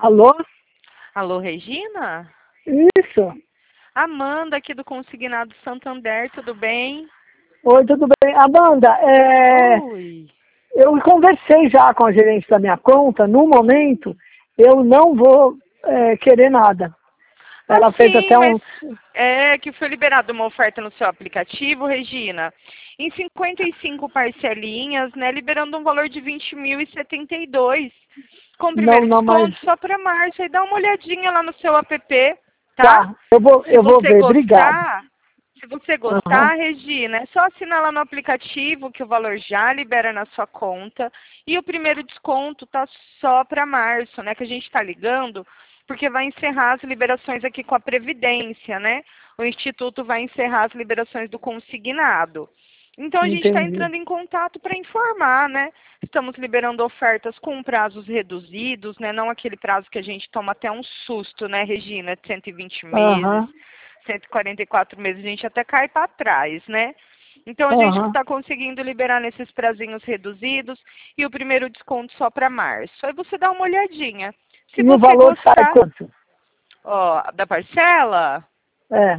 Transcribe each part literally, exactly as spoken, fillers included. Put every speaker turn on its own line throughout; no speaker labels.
Alô?
Alô, Regina?
Isso.
Amanda, aqui do Consignado Santander, tudo bem?
Oi, tudo bem? Amanda, é,
Oi.
eu conversei já com a gerente da minha conta. No momento, eu não vou é, querer nada. Ela
Ah,
fez
sim,
até
mas
um...
é que foi liberada uma oferta no seu aplicativo, Regina, em cinquenta e cinco parcelinhas, né, liberando um valor de vinte mil e setenta e dois, com
Não,
primeiro
não, mas...
desconto só para março. Aí dá uma olhadinha lá no seu app, tá?
Tá, eu vou,
Se
eu vou
você
ver. Obrigado.
gostar, se você
Aham.
gostar, Regina, é só assinar lá no aplicativo que o valor já libera na sua conta. E o primeiro desconto tá só para março, né? Que a gente está ligando, porque vai encerrar as liberações aqui com a Previdência, né? O Instituto vai encerrar as liberações do consignado. Então a gente está
Entendi.
entrando em contato para informar, né? Estamos liberando ofertas com prazos reduzidos, né? Não aquele prazo que a gente toma até um susto, né, Regina? De cento e vinte meses,
Aham.
cento e quarenta e quatro meses, a gente até cai para trás, né? Então a gente
Aham.
está conseguindo liberar nesses prazinhos reduzidos e o primeiro desconto só para março. Aí você dá uma olhadinha. Se
E o
você
valor sai
gostar,
quanto?
ó, da parcela,
É.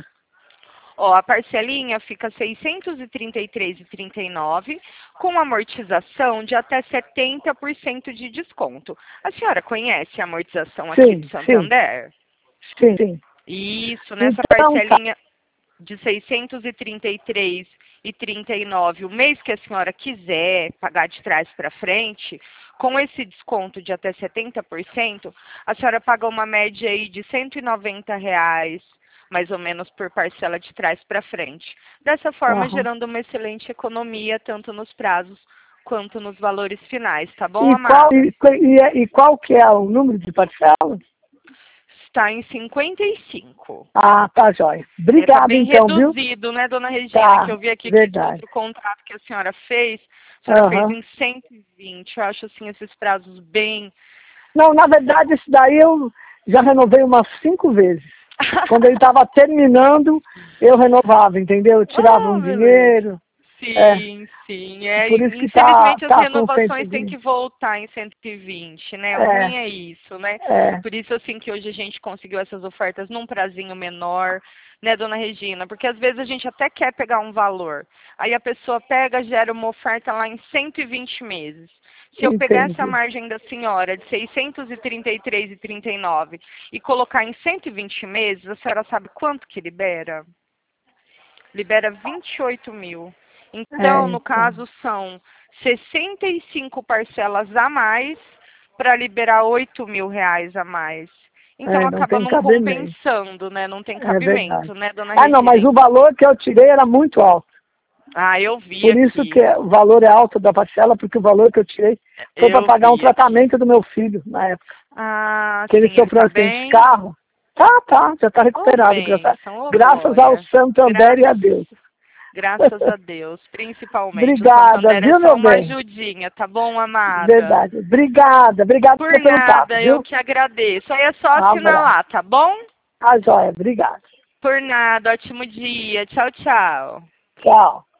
ó, a parcelinha fica seiscentos e trinta e três reais e trinta e nove centavos, com amortização de até setenta por cento de desconto. A senhora conhece a amortização aqui do
Sim, sim,
Santander?
sim, sim.
Isso, nessa
Então, tá.
parcelinha de seiscentos e trinta e três reais e trinta e nove centavos, o mês que a senhora quiser pagar de trás para frente, com esse desconto de até setenta por cento, a senhora paga uma média aí de cento e noventa reais, mais ou menos, por parcela de trás para frente. Dessa forma,
Aham.
gerando uma excelente economia, tanto nos prazos quanto nos valores finais, tá bom,
E qual,
amada?
e, e, e qual que é o número de parcelas?
Está em cinquenta e cinco.
Ah, tá, joia.
É, tá
Obrigado,
bem
então, viu?
reduzido, né, dona Regina? Que
Tá,
eu vi aqui que esse
verdade.
outro contrato que a senhora fez, a senhora fez
Aham.
em cento e vinte. Eu acho, assim, esses prazos bem...
Não, na verdade, isso daí eu já renovei umas cinco vezes. Quando ele estava terminando, eu renovava, entendeu? Eu tirava
Ah,
um
beleza.
dinheiro. É,
Sim, sim. É,
por isso que tá,
infelizmente as
tá com cento e
renovações têm que
vinte.
voltar em cento e vinte, né? O ruim
É,
é isso, né?
é,
Por isso, assim, que hoje a gente conseguiu essas ofertas num prazinho menor, né, dona Regina? Porque às vezes a gente até quer pegar um valor. Aí a pessoa pega, gera uma oferta lá em cento e vinte meses. Se eu pegar essa
entendi.
margem da senhora de seiscentos e trinta e três reais e trinta e nove e colocar em cento e vinte meses, a senhora sabe quanto que libera? Libera vinte e oito mil.
É,
Então, no
então.
caso, são sessenta e cinco parcelas a mais para liberar oito mil reais a mais. Então,
É, não
acaba
tem
não
cabimento.
compensando, né? Não tem
É verdade.
cabimento, né, dona
Ah, não,
Regina?
mas o valor que eu tirei era muito alto.
Ah, eu vi
Por isso que
aqui.
o valor é alto da parcela, porque o valor que eu tirei foi para
Eu
pagar um
vi aqui.
tratamento do meu filho na época.
Ah,
Que ele
sim, ele
sofreu um
tá
acidente de
bem?
carro. Tá, tá, já está
Ô,
recuperado, graças,
bênção, ô,
graças ao
glória.
Santander e a
Graças
Deus.
Graças a Deus, principalmente. O
Obrigada,
Santander é
viu,
só
meu
uma
bem?
ajudinha, tá bom, amada?
Verdade. Obrigada, obrigada
Por
pelo papo,
nada, eu
viu?
que agradeço. Aí é só
Um
assinar
abraço.
lá, tá bom?
A joia, obrigada.
Por nada, ótimo dia. Tchau, tchau.
Tchau.